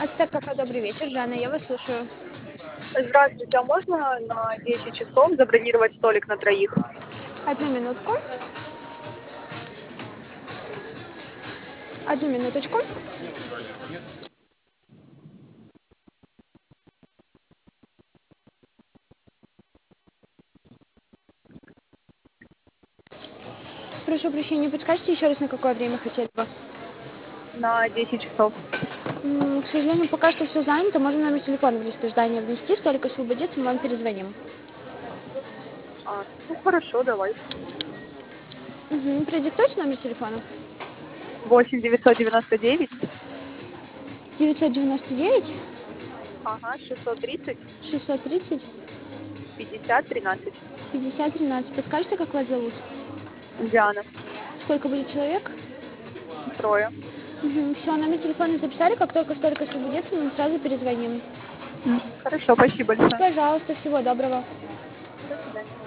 Ацтек кафе, добрый вечер. Жанна, я вас слушаю. Здравствуйте, а можно на 10 часов забронировать столик на троих? Одну минутку. Одну минуточку. Прошу прощения, подскажите еще раз, на какое время хотели бы? На 10 часов. К сожалению, пока что все занято. Можно номер телефона в лист ожидания внести, столик освободится, мы вам перезвоним. Ну хорошо, давай. Продиктуйте номер телефона. 8 999, 999 ага, 630, 630 50 13. 50 13. Подскажите, как вас зовут? Диана, Сколько будет человек? трое. Все, номер телефона записали. Как только столик освободится, мы вам сразу перезвоним. Хорошо, спасибо большое. Пожалуйста, всего доброго. До свидания.